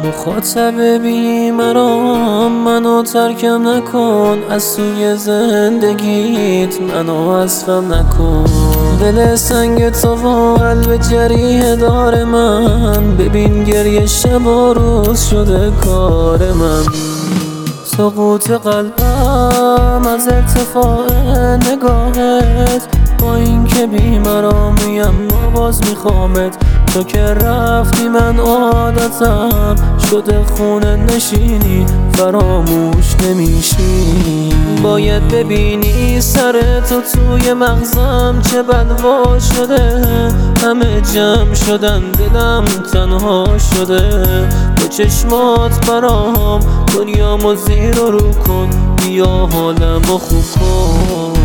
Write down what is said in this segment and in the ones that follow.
مخاطب بیمرام منو ترکم نکن، از سوی زندگیت منو حذفم نکن. دل سنگ تو و قلب جریح دار من، ببین گریه شب و روز شده کار من. سقوط قلبم از ارتفاع نگاهت، با اینکه بیمرامیم ما باز میخوامت. تو که رفتی من عادتم شده خونه نشینی، فراموش نمیشی. باید ببینی سر تو توی مغزم چه بلوا شده، همه جمع شدن دلم تنها شده. با چشمات برام دنیامو زیر و رو کن، بیا حالمو خوب کن.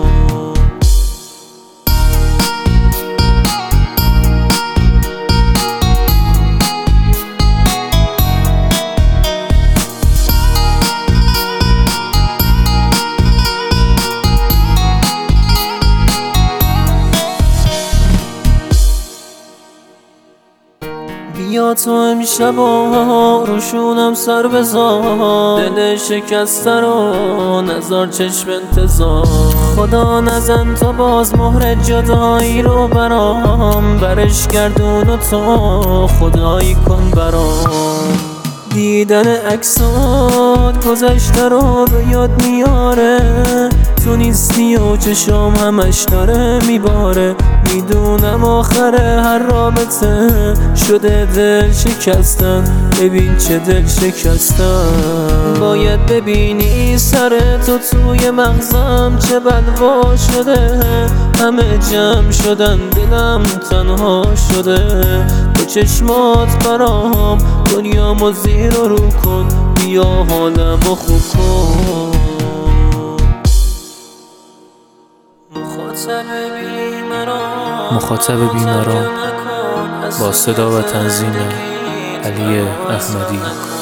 بیا تو امشبا روشونم سر بذار، دل شکسته رو نذار چشم انتظار. خدا نزن تو باز مهر جدایی رو برام، برش گردون و تو خدایی کن برام. دیدن عکسات گذشته رو به یاد میاره، تو نیستی و چشام همش داره میباره. میدونم آخر هر رابطه شده دل شکستن، ببین چه دل شکستن. باید ببینی سر تو توی مغزم چه بلوا شده، همه جمع شدن دلم تنها شده. با چشمات برام دنیامو زیر و رو کن، بیا حالمو خوب کن. مخاطب بیمران با صدا و تنظیم علی احمدی.